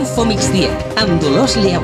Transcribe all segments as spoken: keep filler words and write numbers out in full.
Info Migdia, amb Dolors Lleu.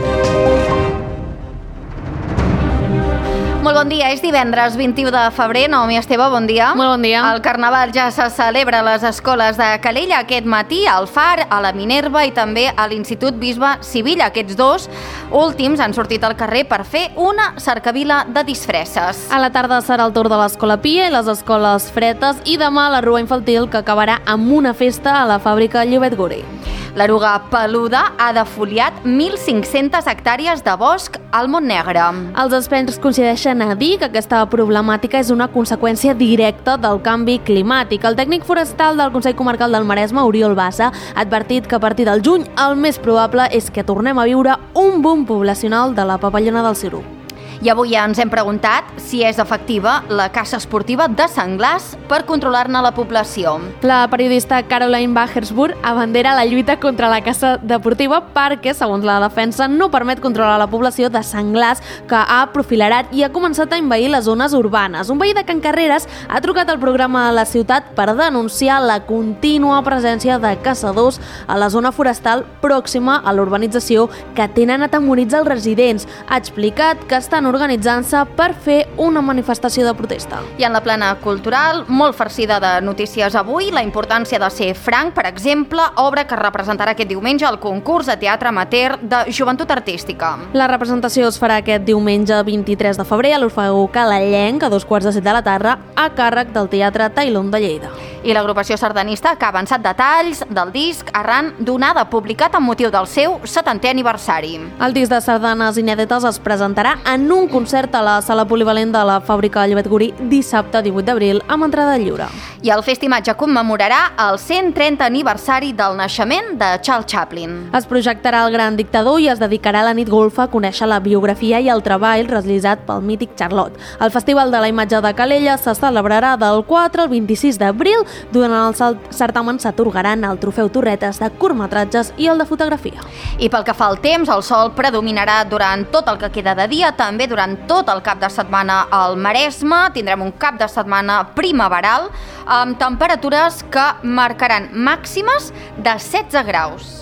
Molt bon dia, és divendres vint-i-u de febrer. Naomi Esteve, bon dia. Molt bon dia. El Carnaval ja se celebra a les escoles de Calella aquest matí, al Far, a la Minerva i també a l'Institut Bisbe Civil. Aquests dos últims han sortit al carrer per fer una cercavila de disfresses. A la tarda serà el torn de l'Escola Pia i les escoles fretes i demà la rua infantil, que acabarà amb una festa a la fàbrica Llobet Guri. L'eruga peluda ha defoliat mil cinc-centes hectàrees de bosc al Montnegre. Els experts coincideixen a dir que aquesta problemàtica és una conseqüència directa del canvi climàtic. El tècnic forestal del Consell Comarcal del Maresme, Oriol Bassa, ha advertit que a partir del juny el més probable és que tornem a viure un boom poblacional de la papallona del ciru. I avui ja ens hem preguntat si és efectiva la caça esportiva de senglars per controlar-ne la població. La periodista Caroline Bachersburg abandera la lluita contra la caça deportiva perquè, segons la defensa, no permet controlar la població de senglars que ha profilarat i ha començat a envair les zones urbanes. Un veí de Can Carreres ha trucat al programa de la ciutat per denunciar la contínua presència de caçadors a la zona forestal pròxima a l'urbanització que tenen atemorits els residents. Ha explicat que estan organitzant-se per fer una manifestació de protesta. I en la plana cultural, molt farcida de notícies avui, la importància de ser franc, per exemple, obra que representarà aquest diumenge el concurs de teatre amateur de joventut artística. La representació es farà aquest diumenge vint-i-tres de febrer a l'Orfeó Calellenc a dos quarts de set de la tarda a càrrec del Teatre Tailón de Lleida. I l'agrupació sardanista que ha avançat detalls del disc arran d'onada publicat amb motiu del seu setantè aniversari. El disc de sardanes inèdites es presentarà en un concert a la sala polivalent de la fàbrica Llobet Guri dissabte divuit d'abril amb entrada lliure. I el Festimatge commemorarà el cent trenta aniversari del naixement de Charles Chaplin. Es projectarà El gran dictador i es dedicarà a la nit golfa a conèixer la biografia i el treball realitzat pel mític Charlot. El Festival de la Imatge de Calella se celebrarà del quatre al vint-i-sis d'abril. Durant el certamen s'atorgaran el trofeu Torretes de curtmetratges i el de fotografia. I pel que fa al temps, el sol predominarà durant tot el que queda de dia, també durant tot el cap de setmana al Maresme. Tindrem un cap de setmana primaveral amb temperatures que marcaran màximes de setze graus.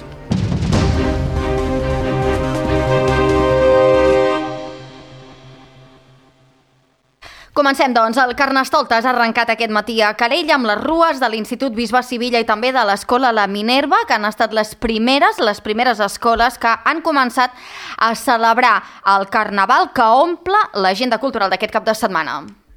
Comencem, doncs. El Carnestoltes ha arrencat aquest matí a Calella amb les rues de l'Institut Bisbe Civil i també de l'Escola La Minerva, que han estat les primeres, les primeres escoles que han començat a celebrar el Carnaval que omple l'agenda cultural d'aquest cap de setmana.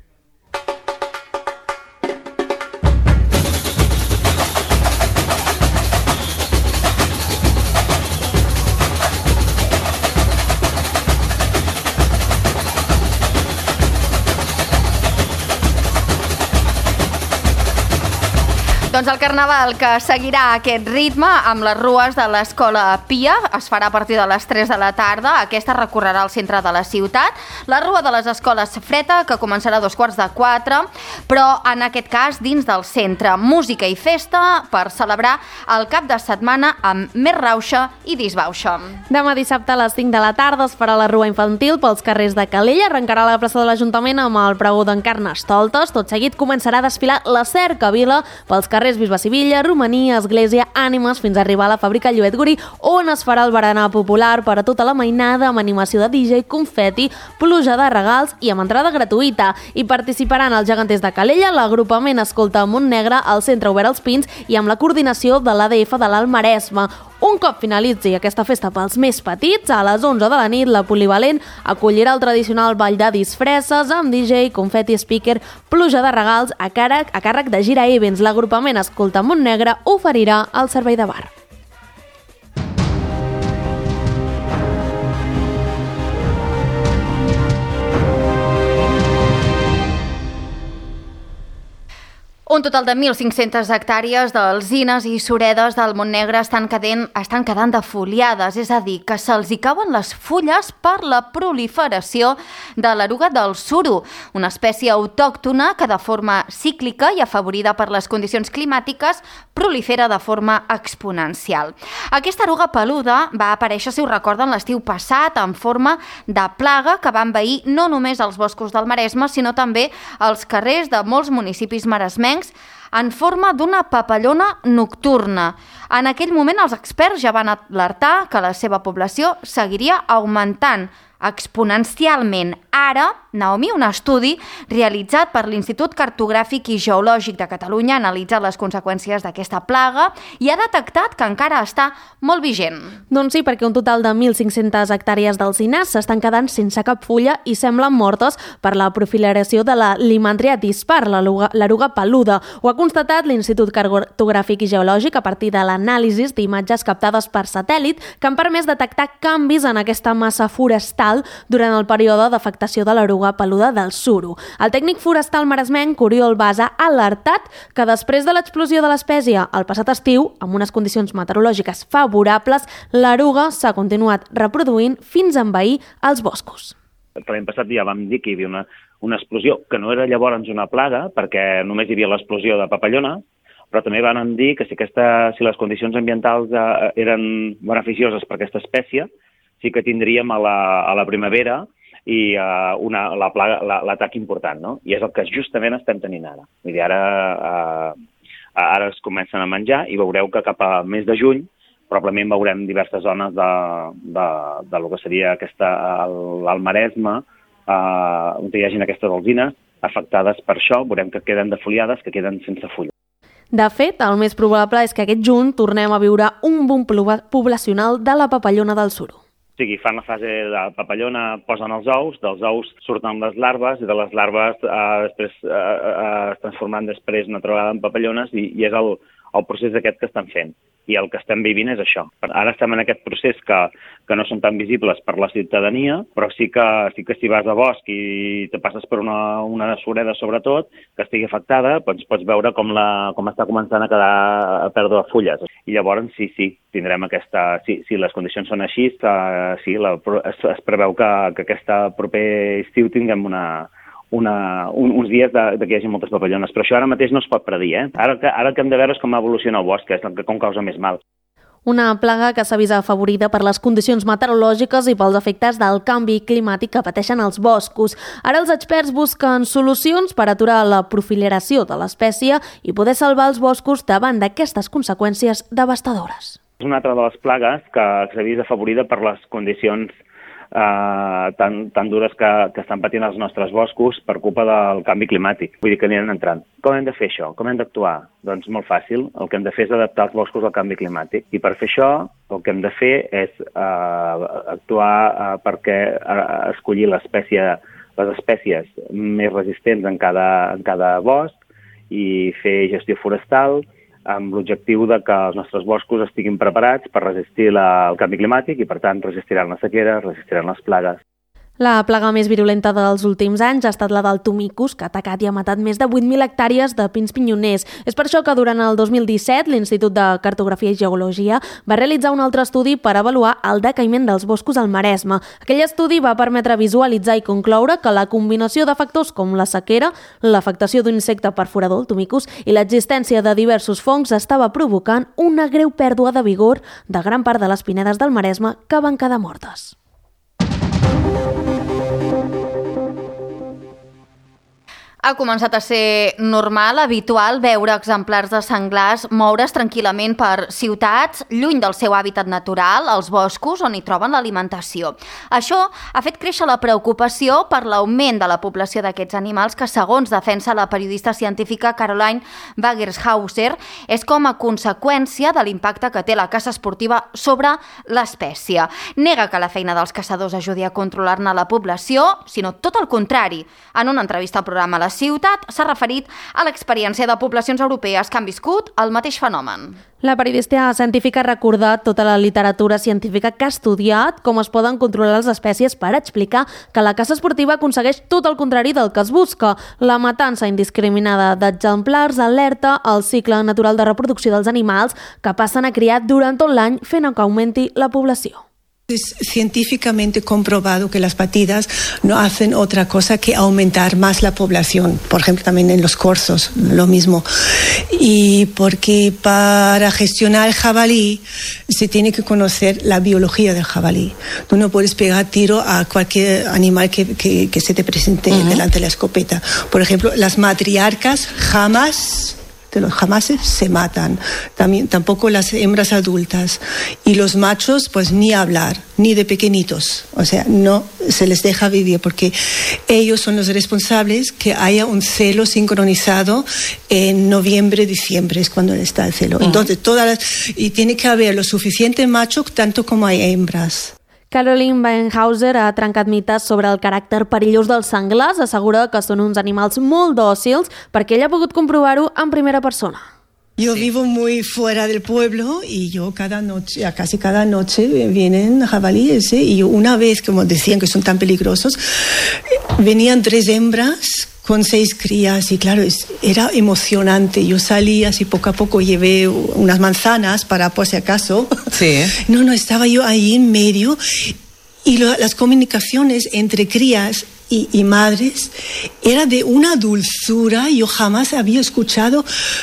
Doncs el Carnaval que seguirà aquest ritme amb les rues de l'Escola Pia es farà a partir de les tres de la tarda. Aquesta recorrerà al centre de la ciutat. La rua de les escoles Freta, que començarà a dos quarts de quatre, però en aquest cas dins del centre. Música i festa per celebrar el cap de setmana amb més rauxa i disbauxa. Demà dissabte a les cinc de la tarda es farà la rua infantil pels carrers de Calella. Arrencarà la plaça de l'Ajuntament amb el pregó d'en Carnestoltes. Tot seguit començarà a desfilar la cercavila pels carrers Bisbe Civil, Romaní, Església, Ànimes, fins a arribar a la fàbrica Llobet Guri, on es farà el berenar popular per a tota la mainada amb animació de D J, confeti, pluja de regals i amb entrada gratuïta. Hi participaran els geganters de Calella, l'agrupament Escolta Montnegre, el Centre Obert als Pins i amb la coordinació de l'A D F de l'Alt Maresme. Un cop finalitzi aquesta festa pels més petits, a les onze de la nit, la polivalent acollirà el tradicional ball de disfresses amb D J, confeti, speaker, pluja de regals a càrrec, a càrrec de Gira Events. L'agrupament Escolta Montnegre oferirà el servei de bar. Un total de mil cinc-centes hectàrees d'alzines i suredes del Montnegre estan quedant, estan quedant defoliades, és a dir, que se'ls hi cauen les fulles per la proliferació de l'eruga del suro, una espècie autòctona que de forma cíclica i afavorida per les condicions climàtiques prolifera de forma exponencial. Aquesta eruga peluda va aparèixer, si ho recorden, l'estiu passat en forma de plaga que va envair no només els boscos del Maresme, sinó també els carrers de molts municipis maresmencs en forma d'una papallona nocturna. En aquell moment els experts ja van alertar que la seva població seguiria augmentant exponencialment. Ara, Naomi, un estudi realitzat per l'Institut Cartogràfic i Geològic de Catalunya ha analitzat les conseqüències d'aquesta plaga i ha detectat que encara està molt vigent. Doncs sí, perquè un total de mil cinc-centes hectàrees d'alzinars s'estan quedant sense cap fulla i semblen mortes per la proliferació de la Limantria dispar, l'eruga peluda. Ho ha constatat l'Institut Cartogràfic i Geològic a partir de l'anàlisi d'imatges captades per satèl·lit que han permès detectar canvis en aquesta massa forestal durant el període d'afectació de l'eruga peluda del suro. El tècnic forestal maresmenc Oriol Basa ha alertat que després de l'explosió de l'espècie el passat estiu, amb unes condicions meteorològiques favorables, l'eruga s'ha continuat reproduint fins a envair els boscos. L'any passat ja vam dir que hi havia una, una explosió, que no era llavors una plaga, perquè només hi havia l'explosió de papallona, però també van dir que si, aquesta, si les condicions ambientals eh, eren beneficioses per aquesta espècie, sí que tindríem a la, a la primavera i uh, una, la plaga, la, l'atac important, no? I és el que justament estem tenint ara. Vull dir, ara, uh, ara es comencen a menjar i veureu que cap a mes de juny probablement veurem diverses zones de, de, de lo que seria aquesta, el, el Maresme, uh, on hi hagin aquestes alzines afectades per això, veurem que queden defoliades, que queden sense fulla. De fet, el més probable és que aquest juny tornem a viure un boom poblacional de la papallona del suro. O sigui, fan la fase de papallona, posen els ous, dels ous surten les larves i de les larves eh, després eh, eh, es transformen després una trobada en papallones i, i és el, el procés aquest que estan fent. I el que estem vivint és això. Ara estem en aquest procés que, que no són tan visibles per la ciutadania, però sí que, sí que si vas a bosc i te passes per una, una sureda sobretot, que estigui afectada, doncs pots veure com, la, com està començant a quedar a perdre fulles. I llavors sí, sí, tindrem aquesta... Si, si les condicions són així, uh, sí, la, es, es preveu que, que aquesta proper estiu tinguem una... Una, un, uns dies de, de que hi hagi moltes papallones, però això ara mateix no es pot predir. Eh? Ara, que, ara el que hem de veure és com evoluciona el bosc, que és el que com causa més mal. Una plaga que s'ha vist afavorida per les condicions meteorològiques i pels efectes del canvi climàtic que pateixen els boscos. Ara els experts busquen solucions per aturar la proliferació de l'espècie i poder salvar els boscos davant d'aquestes conseqüències devastadores. És una altra de les plagues que s'ha vist afavorida per les condicions Uh, tan, tan dures que, que estan patint els nostres boscos per culpa del canvi climàtic. Vull dir que aniran entrant. Com hem de fer això? Com hem d'actuar? Doncs molt fàcil. El que hem de fer és adaptar els boscos al canvi climàtic. I per fer això, el que hem de fer és uh, actuar uh, perquè uh, escollir l'espècie, les espècies més resistents en cada, en cada bosc i fer gestió forestal, amb l'objectiu de que els nostres boscos estiguin preparats per resistir la, el canvi climàtic i, per tant, resistiran la sequera, resistiran les plagues. La plaga més virulenta dels últims anys ha estat la del Tomicus, que ha atacat i ha matat més de vuit mil hectàrees de pins pinyoners. És per això que durant el dos mil disset l'Institut de Cartografia i Geologia va realitzar un altre estudi per avaluar el decaïment dels boscos al Maresme. Aquell estudi va permetre visualitzar i concloure que la combinació de factors com la sequera, l'afectació d'un insecte perforador, el Tomicus, i l'existència de diversos fongs estava provocant una greu pèrdua de vigor de gran part de les pinedes del Maresme que van quedar mortes. Ha començat a ser normal, habitual, veure exemplars de senglars moure's tranquil·lament per ciutats, lluny del seu hàbitat natural, als boscos, on hi troben l'alimentació. Això ha fet créixer la preocupació per l'augment de la població d'aquests animals que, segons defensa la periodista científica Caroline Wagershauser, és com a conseqüència de l'impacte que té la caça esportiva sobre l'espècie. Nega que la feina dels caçadors ajudi a controlar-ne la població, sinó tot el contrari. En una entrevista al programa La Ciutat s'ha referit a l'experiència de poblacions europees que han viscut el mateix fenomen. La periodista científica ha recordat tota la literatura científica que ha estudiat com es poden controlar les espècies per explicar que la caça esportiva aconsegueix tot el contrari del que es busca. La matança indiscriminada d'exemplars alerta el cicle natural de reproducció dels animals que passen a criar durant tot l'any fent que augmenti la població. Es científicamente comprobado que las batidas no hacen otra cosa que aumentar más la población. Por ejemplo, también en los corzos, lo mismo. Y porque para gestionar el jabalí se tiene que conocer la biología del jabalí. Tú no puedes pegar tiro a cualquier animal que, que, que se te presente uh-huh. delante de la escopeta. Por ejemplo, las matriarcas jamás de los jamases se matan, también, tampoco las hembras adultas, y los machos pues ni hablar, ni de pequeñitos, o sea, no se les deja vivir porque ellos son los responsables que haya un celo sincronizado en noviembre, diciembre, es cuando está el celo. Uh-huh. Entonces, todas las, y tiene que haber lo suficiente macho tanto como hay hembras. Caroline Weinhauser ha trencat mites sobre el caràcter perillós dels senglars, assegura que són uns animals molt dòcils perquè ella ha pogut comprovar-ho en primera persona. Yo sí. vivo muy fuera del pueblo y yo cada noche, casi cada noche vienen jabalíes, ¿eh? Y una vez, como decían que son tan peligrosos, venían tres hembras con seis crías y claro, es, era emocionante. Yo salí así poco a poco, llevé unas manzanas para por si acaso. Sí. No, no, estaba yo ahí en medio y lo, las comunicaciones entre crías y, y madres era de una dulzura. Yo jamás había escuchado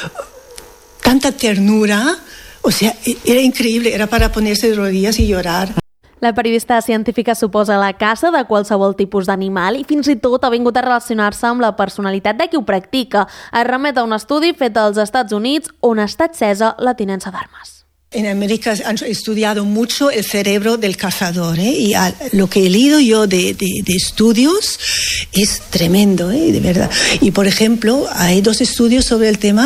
tanta ternura. O sea, era increíble, era para ponerse de rodillas y llorar. La periodista científica suposa la caça de qualsevol tipus d'animal i fins i tot ha vingut a relacionar-se amb la personalitat de qui ho practica. Es remet a un estudi fet als Estats Units on ha estat cesa la tinença d'armes. En América han estudiado mucho el cerebro del cazador, ¿eh? Y a, lo que he leído yo de, de, de estudios es tremendo, ¿eh? De verdad. Y por ejemplo, hay dos estudios sobre el tema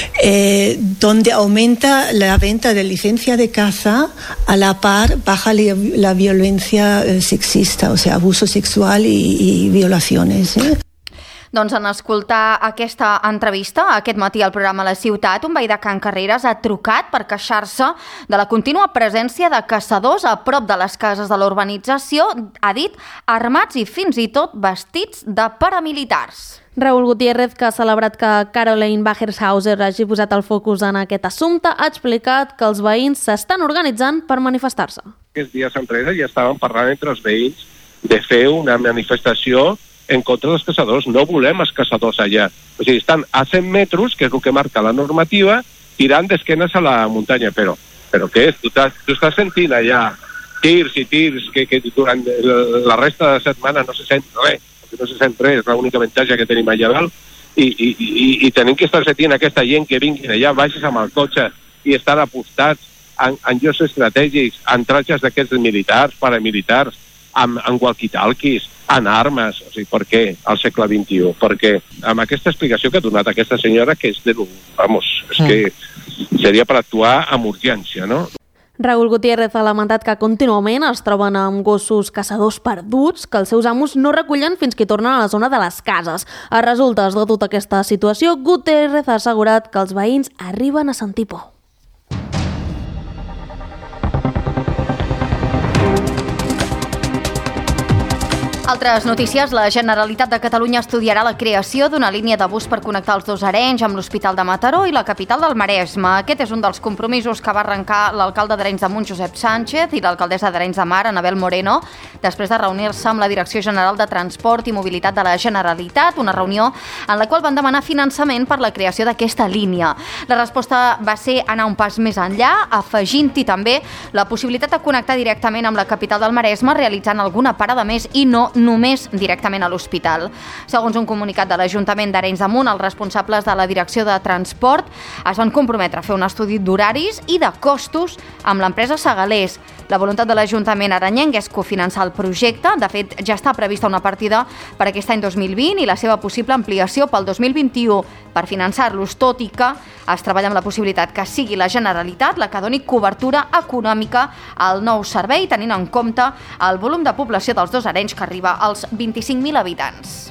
eh, donde aumenta la venta de licencia de caza, a la par baja la, la violencia eh, sexista, o sea, abuso sexual y, y violaciones, ¿eh? Doncs en escoltar aquesta entrevista, aquest matí al programa La Ciutat, un veí de Can Carreres ha trucat per queixar-se de la contínua presència de caçadors a prop de les cases de la urbanització, ha dit, armats i fins i tot vestits de paramilitars. Raúl Gutiérrez, que ha celebrat que Caroline Weinhauser hagi posat el focus en aquest assumpte, ha explicat que els veïns s'estan organitzant per manifestar-se. Aquests dies enrere ja estaven parlant entre els veïns de fer una manifestació en contra dels caçadors. No volem els caçadors allà. O sigui, estan a cent metres, que és el que marca la normativa, tirant d'esquenes a la muntanya. Però, però què és? Tu estàs, tu estàs sentint allà tirs i tirs que, que durant la resta de la setmana no se sent res. No se sent res, és l'única avantatge que tenim allà dalt. I, i, i, i tenim que estar sentint aquesta gent que vinguin allà, baixes amb el cotxe i estan apostats en, en llocs estratègics, en trajes d'aquests militars, paramilitars, amb, amb walkie-talkies, en armes. O sigui, per què al segle vint-i-u? Perquè amb aquesta explicació que ha donat aquesta senyora, que és de... Vamos, és mm. que seria per actuar amb urgència, no? Raúl Gutiérrez ha lamentat que contínuament es troben amb gossos caçadors perduts que els seus amos no recullen fins que tornen a la zona de les cases. A resultes de tota aquesta situació, Gutiérrez ha assegurat que els veïns arriben a sentir por. Altres notícies, la Generalitat de Catalunya estudiarà la creació d'una línia de bus per connectar els dos Arenys amb l'Hospital de Mataró i la capital del Maresme. Aquest és un dels compromisos que va arrencar l'alcalde d'Arenys de Munt, Josep Sánchez, i l'alcaldessa d'Arenys de Mar, Anabel Moreno, després de reunir-se amb la Direcció General de Transport i Mobilitat de la Generalitat, una reunió en la qual van demanar finançament per la creació d'aquesta línia. La resposta va ser anar un pas més enllà, afegint-hi també la possibilitat de connectar directament amb la capital del Maresme, realitzant alguna parada més i no només directament a l'hospital. Segons un comunicat de l'Ajuntament d'Arenys de Munt, els responsables de la Direcció de Transport es van comprometre a fer un estudi d'horaris i de costos amb l'empresa Segalers. La voluntat de l'Ajuntament arenyenc és cofinançar el projecte. De fet, ja està prevista una partida per aquest any dos mil vint i la seva possible ampliació pel dos mil vint-i-u per finançar-los, tot i que es treballa amb la possibilitat que sigui la Generalitat la que doni cobertura econòmica al nou servei, tenint en compte el volum de població dels dos Arenys, que arriba als vint-i-cinc mil habitants.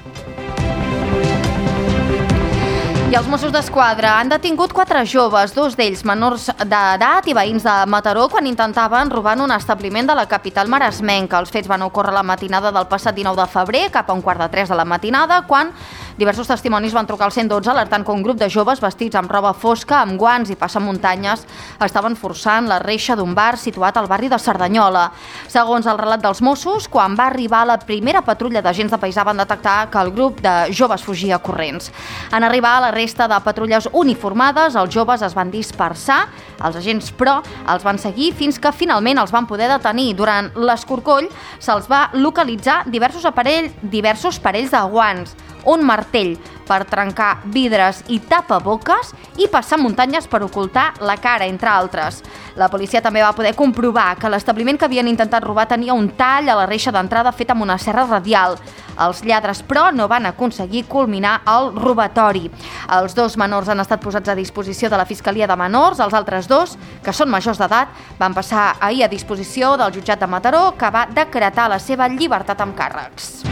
I els Mossos d'Esquadra han detingut quatre joves, dos d'ells menors d'edat i veïns de Mataró, quan intentaven robar en un establiment de la capital maresmenca. Els fets van ocórrer la matinada del passat dinou de febrer, cap a un quart de tres de la matinada, quan diversos testimonis van trucar al cent dotze alertant que un grup de joves vestits amb roba fosca, amb guants i passamuntanyes, estaven forçant la reixa d'un bar situat al barri de Cerdanyola. Segons el relat dels Mossos, quan va arribar la primera patrulla d'agents de paisà van detectar que el grup de joves fugia corrents. En arribar a la resta de patrulles uniformades, els joves es van dispersar, els agents però els van seguir fins que finalment els van poder detenir. Durant l'escorcoll se'ls va localitzar diversos aparells, diversos parells de guants, un martell per trencar vidres i tapaboques i passar muntanyes per ocultar la cara, entre altres. La policia també va poder comprovar que l'establiment que havien intentat robar tenia un tall a la reixa d'entrada fet amb una serra radial. Els lladres, però, no van aconseguir culminar el robatori. Els dos menors han estat posats a disposició de la Fiscalia de Menors. Els altres dos, que són majors d'edat, van passar ahir a disposició del jutjat de Mataró, que va decretar la seva llibertat amb càrrecs.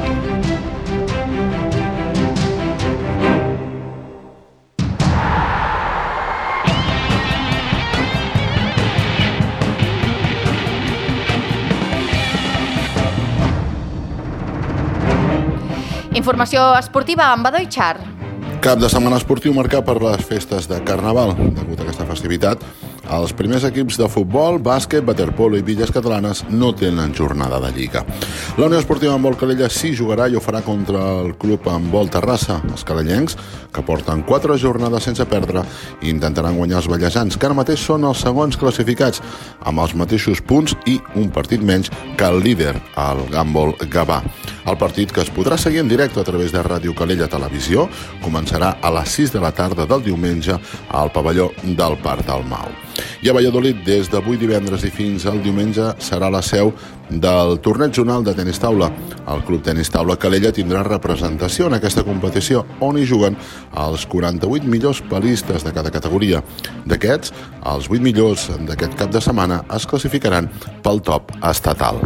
Informació esportiva amb Badó i Char. Cap de setmana esportiu marcat per les festes de Carnaval. Degut a aquesta festivitat, els primers equips de futbol, bàsquet, waterpolo i bitlles catalanes no tenen jornada de Lliga. La Unió Esportiva Handbol Calella sí jugarà i ho farà contra el club Handbol Terrassa. Els calellencs, que porten quatre jornades sense perdre, i intentaran guanyar els ballesans, que ara mateix són els segons classificats, amb els mateixos punts i un partit menys que el líder, el Handbol Gavà. El partit, que es podrà seguir en directe a través de Ràdio Calella Televisió, començarà a les sis de la tarda del diumenge al pavelló del Parc del Mau. I a Valladolid, des d'avui divendres i fins al diumenge, serà la seu del torneig zonal de tenis taula. El Club Tenis Taula Calella tindrà representació en aquesta competició, on hi juguen els quaranta-vuit millors palistes de cada categoria. D'aquests, els vuit millors d'aquest cap de setmana es classificaran pel top estatal.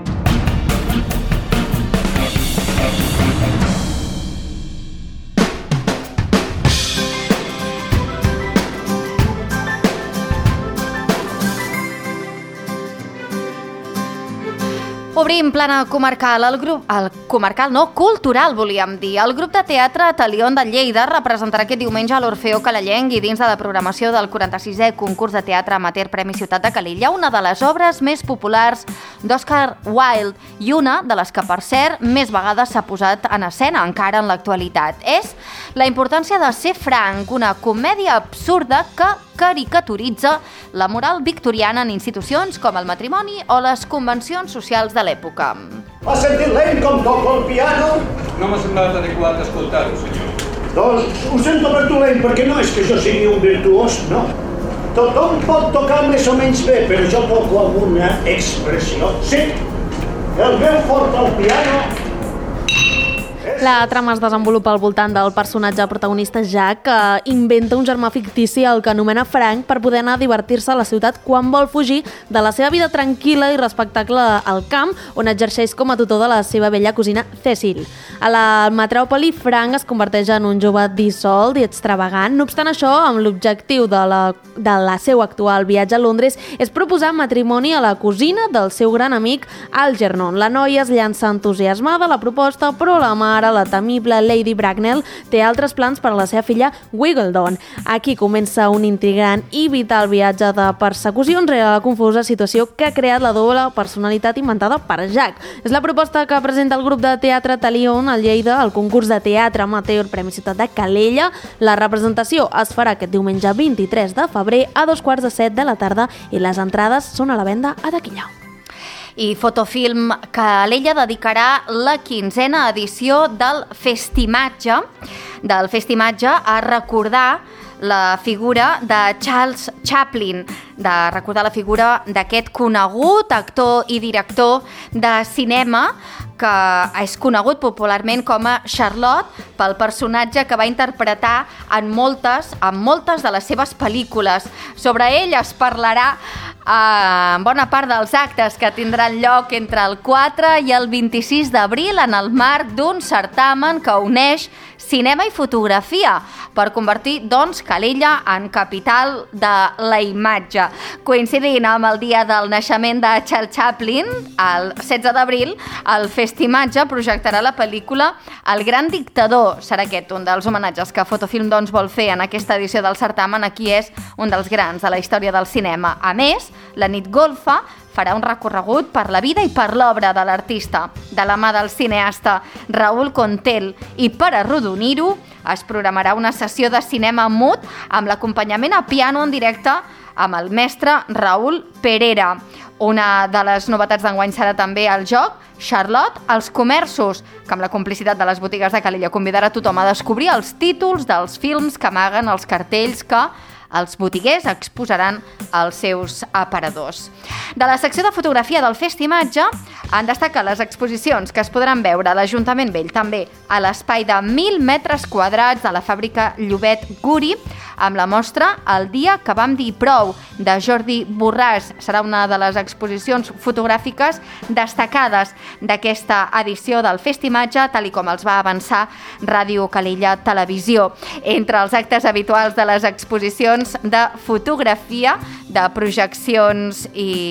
Obrim plana comarcal, el grup, el comarcal no, cultural volíem dir. El grup de teatre Talión de Lleida representarà aquest diumenge a l'Orfeó Calellenc i dins de la programació del quaranta-sisè concurs de teatre amateur Premi Ciutat de Calella, una de les obres més populars d'Oscar Wilde i una de les que, per cert, més vegades s'ha posat en escena encara en l'actualitat. És la importància de ser franc, una comèdia absurda que caricaturitza la moral victoriana en institucions com el matrimoni o les convencions socials de l'època. Ha sentit lent com toco el piano? No m'ha semblat adequat escoltar-ho, senyor. Doncs ho sento per dolent, perquè no és que jo sigui un virtuós, no. Tothom pot tocar més o menys bé, però jo toco amb una expressió. Sí, el meu fort al piano... La trama es desenvolupa al voltant del personatge protagonista Jack, que inventa un germà fictici, el que anomena Frank, per poder anar a divertir-se a la ciutat quan vol fugir de la seva vida tranquil·la i respectable al camp, on exerceix com a tutor de la seva vella cosina Cecil. A la metròpoli, Frank es converteix en un jove dissolt i extravagant. No obstant això, amb l'objectiu de la, de la seu actual viatge a Londres és proposar matrimoni a la cosina del seu gran amic Algernon. La noia es llança entusiasmada a la proposta, però la mare, la temible Lady Bracknell, té altres plans per a la seva filla Wiggledon. Aquí comença un intrigant i vital viatge de persecucions rere la confusa situació que ha creat la doble personalitat inventada per Jack. És la proposta que presenta el grup de teatre Talión a Lleida al concurs de teatre amateur Premi Ciutat de Calella. La representació es farà aquest diumenge vint-i-tres de febrer a dos quarts de set de la tarda i les entrades són a la venda a taquilla. I Fotofilm Calella dedicarà la quinzena edició del Festimatge, del Festimatge a recordar la figura de Charles Chaplin, de recordar la figura d'aquest conegut actor i director de cinema que és conegut popularment com a Charlotte pel personatge que va interpretar en moltes, en moltes de les seves pel·lícules. Sobre ell es parlarà en bona part dels actes que tindran lloc entre el quatre i el vint-i-sis d'abril en el marc d'un certamen que uneix cinema i fotografia per convertir, doncs, Calella en capital de la imatge. Coincidint amb el dia del naixement de Charles Chaplin, el setze d'abril, el Festimatge projectarà la pel·lícula El gran dictador. Serà aquest un dels homenatges que Fotofilm, doncs, vol fer en aquesta edició del certamen a qui és un dels grans de la història del cinema. A més, la nit golfa farà un recorregut per la vida i per l'obra de l'artista. De la mà del cineasta Raúl Contel, i per arrodonir-ho, es programarà una sessió de cinema mut amb l'acompanyament a piano en directe amb el mestre Raül Perera. Una de les novetats d'enguany serà també el joc Charlotte als comerços, que amb la complicitat de les botigues de Calella convidarà tothom a descobrir els títols dels films que amaguen els cartells que els botiguers exposaran als seus aparadors. De la secció de fotografia del Festimatge en destaca les exposicions que es podran veure a l'Ajuntament Vell, també a l'espai de mil metres quadrats de la fàbrica Llobet Guri, amb la mostra El dia que vam dir prou, de Jordi Borràs. Serà una de les exposicions fotogràfiques destacades d'aquesta edició del Festimatge, tal i com els va avançar Ràdio Calella Televisió. Entre els actes habituals de les exposicions de fotografia, de projeccions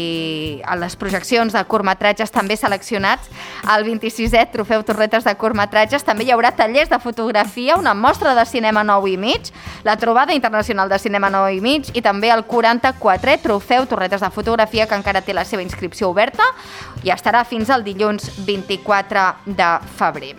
i a les projeccions de curtmetratges també seleccionats al vint-i-sisè Trofeu Torretes de curtmetratges. També hi haurà tallers de fotografia, una mostra de cinema nou i mig, la trobada internacional de cinema nou i mig i també el quaranta-quatrè Trofeu Torretes de fotografia, que encara té la seva inscripció oberta i estarà fins al dilluns vint-i-quatre de febrer.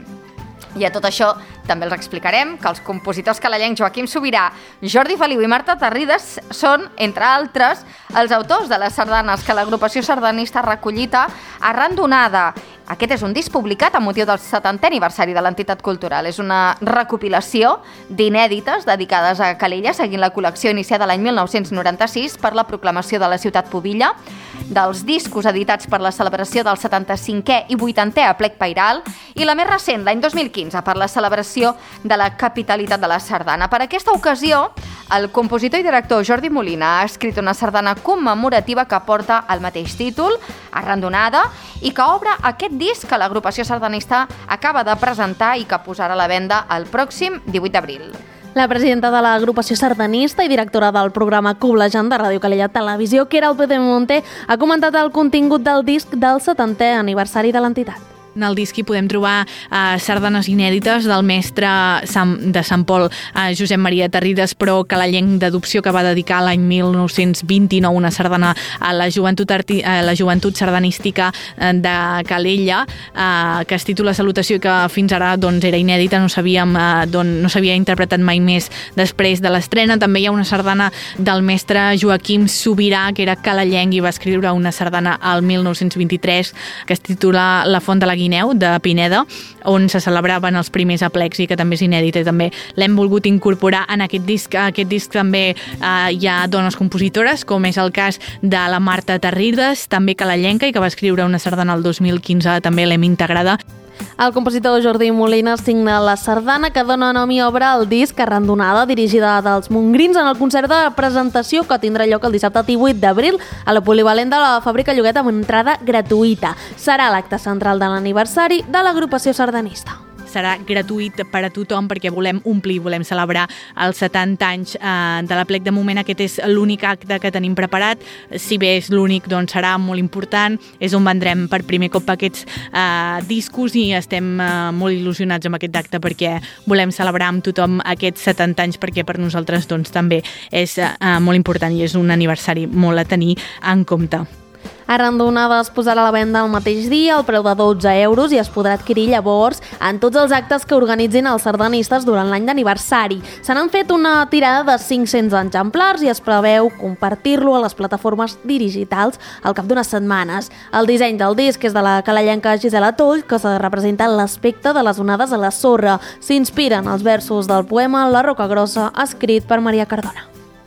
I a tot això també els explicarem que els compositors calellencs Joaquim Sobirà, Jordi Feliu i Marta Tarrides són, entre altres, els autors de les sardanes que l'agrupació sardanista ha recollit a Arran d'Onada. Aquest és un disc publicat amb motiu del setantè aniversari de l'entitat cultural. És una recopilació d'inèdites dedicades a Calella, seguint la col·lecció iniciada l'any mil nou-cents noranta-sis per la proclamació de la ciutat pubilla, dels discos editats per la celebració del setanta-cinquè i vuitantè aplec pairal i la més recent, l'any dos mil quinze, per la celebració de la capitalitat de la sardana. Per aquesta ocasió, el compositor i director Jordi Molina ha escrit una sardana commemorativa que porta el mateix títol, Arran d'Onada, i que obre aquest disc que l'agrupació sardanista acaba de presentar i que posarà a la venda el pròxim divuit d'abril. La presidenta de l'agrupació sardanista i directora del programa Coblejant de Ràdio Calella Televisió, Queralt Pedemonte, ha comentat el contingut del disc del setantè aniversari de l'entitat. En el disc hi podem trobar eh, sardanes inèdites del mestre Sant, de Sant Pol, eh, Josep Maria Tarrides, però calellenc d'adopció, que va dedicar l'any mil nou-cents vint-i-nou una sardana a la joventut, arti, a la joventut sardanística de Calella, eh, que es titula Salutació, que fins ara doncs, era inèdita, no sabíem, eh, doncs, no s'havia interpretat mai més després de l'estrena. També hi ha una sardana del mestre Joaquim Sobirà, que era calellenc i va escriure una sardana al mil nou-cents vint-i-tres que es titula La font de la Guineu, de Pineda, on se celebraven els primers aplecs i que també és inèdita i també l'hem volgut incorporar en aquest disc. Aquest disc també eh, hi ha dones compositores, com és el cas de la Marta Tarrides, també calellenca, i que va escriure una sardana el dos mil quinze, també l'hem integrada. El compositor Jordi Molina signa la sardana que dona nom i obra al disc Arran d'Onada, dirigida dels Montgrins, en el concert de presentació que tindrà lloc el dissabte divuit d'abril a la polivalent de la Fàbrica Lloguet amb entrada gratuïta. Serà l'acte central de l'aniversari de l'agrupació sardanista. Serà gratuït per a tothom perquè volem omplir, volem celebrar els setanta anys eh, de l'aplec. De moment aquest és l'únic acte que tenim preparat. Si bé és l'únic, doncs serà molt important. És on vendrem per primer cop aquests eh, discos i estem eh, molt il·lusionats amb aquest acte perquè volem celebrar amb tothom aquests setanta anys, perquè per nosaltres doncs, també és eh, molt important i és un aniversari molt a tenir en compte. Arran d'Onada es posarà a la venda el mateix dia, al preu de dotze euros, i es podrà adquirir llavors en tots els actes que organitzin els sardanistes durant l'any d'aniversari. Se n'han fet una tirada de cinc-cents exemplars i es preveu compartir-lo a les plataformes digitals al cap d'unes setmanes. El disseny del disc és de la calellenca Gisela Toll, que se representa l'aspecte de les onades a la sorra. S'inspiren els versos del poema La Roca Grossa, escrit per Maria Cardona.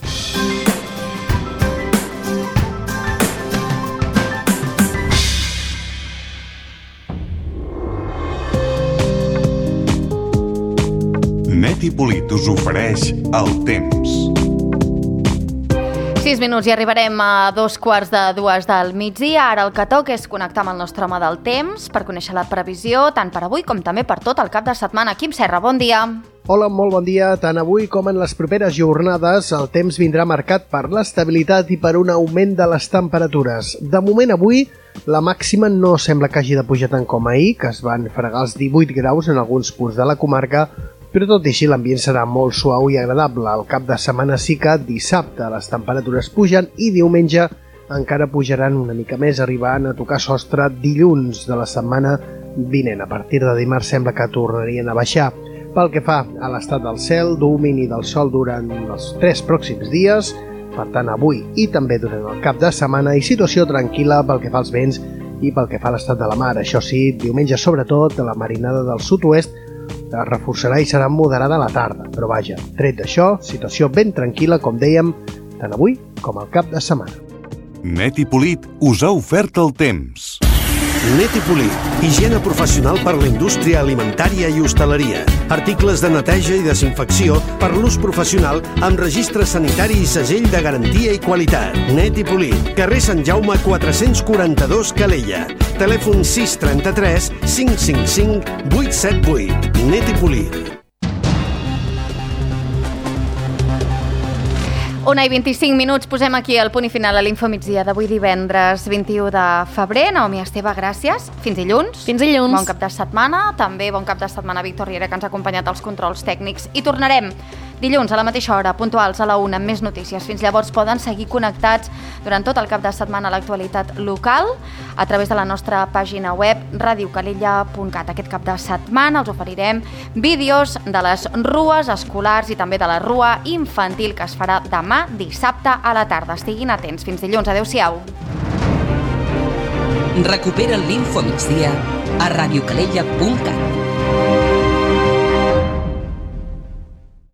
Net i Polit us ofereix el temps. Sis minuts i arribarem a dos quarts de dues del migdia. Ara el que toca és connectar amb el nostre home del temps per conèixer la previsió tant per avui com també per tot el cap de setmana. Quim Serra, bon dia. Hola, molt bon dia. Tant avui com en les properes jornades el temps vindrà marcat per l'estabilitat i per un augment de les temperatures. De moment avui la màxima no sembla que hagi de pujar tant com ahir, que es van fregar els divuit graus en alguns punts de la comarca, però tot i així l'ambient serà molt suau i agradable. Al cap de setmana sí que dissabte les temperatures pugen i diumenge encara pujaran una mica més, arribant a tocar sostre dilluns de la setmana vinent. A partir de dimarts sembla que tornarien a baixar. Pel que fa a l'estat del cel, domini del sol durant els tres pròxims dies, Per tant, avui i també durant el cap de setmana i situació tranquil·la pel que fa als vents i pel que fa a l'estat de la mar. Això sí, diumenge sobretot, la marinada del sud-oest es reforçarà i serà moderada a la tarda. Però vaja, tret d'això, situació ben tranquil·la, com dèiem, tant avui com al cap de setmana. Net i Polit us ha ofert el temps. Net i Polit, higiene professional per la indústria alimentària i hostaleria. Articles de neteja i desinfecció per l'ús professional amb registre sanitari i segell de garantia i qualitat. Net i Polit, carrer Sant Jaume quatre-cents quaranta-dos, Calella. Telèfon sis trenta-tres cinc cinc cinc vuit set vuit. Net i Polit. Una i vint-i-cinc minuts, posem aquí el punt i final a l'Infomigdia d'avui divendres vint-i-u de febrer. Naomi Esteve, gràcies. Fins dilluns. Fins dilluns. Bon cap de setmana. També bon cap de setmana a Víctor Riera, que ens ha acompanyat als controls tècnics. I tornarem dilluns a la mateixa hora, puntuals a la una, amb més notícies. Fins llavors poden seguir connectats durant tot el cap de setmana a l'actualitat local a través de la nostra pàgina web radio calella punt cat. Aquest cap de setmana els oferirem vídeos de les rues escolars i també de la rua infantil que es farà demà dissabte a la tarda. Estiguin atents. Fins dilluns. Adéu-siau. Recupera l'Infomigdia a radio calella punt cat.